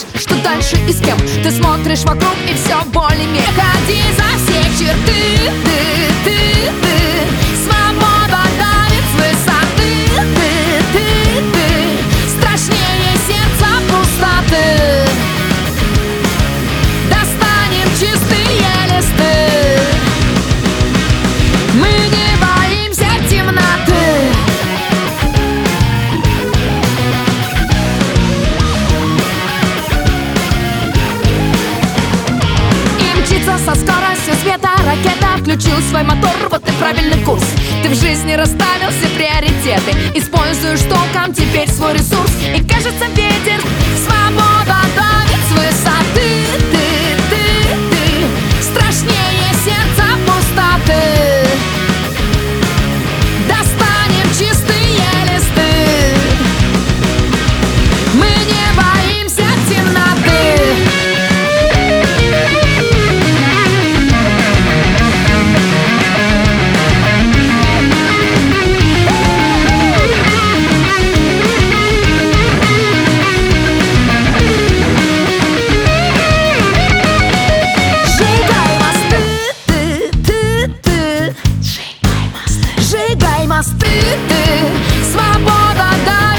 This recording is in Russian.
что дальше и с кем. Ты смотришь вокруг и все более-менее. Ходи за все черты, ты. Свобода давит с высоты, ты. Страшнее сердца пустоты. Достанем чистые листы. Мы не боимся темноты. И мчится со скоростью света ракета. Включил свой мотор, вот и правильный курс. Ты в жизни расставил все приоритеты. Используешь толком теперь свой ресурс. И кажется, ветер, свобода давит с высоты, ты. Страшнее сердца пустоты. Достанем чистые листы. Мы не боимся темноты. Сжигай мосты, ты. Свобода, да.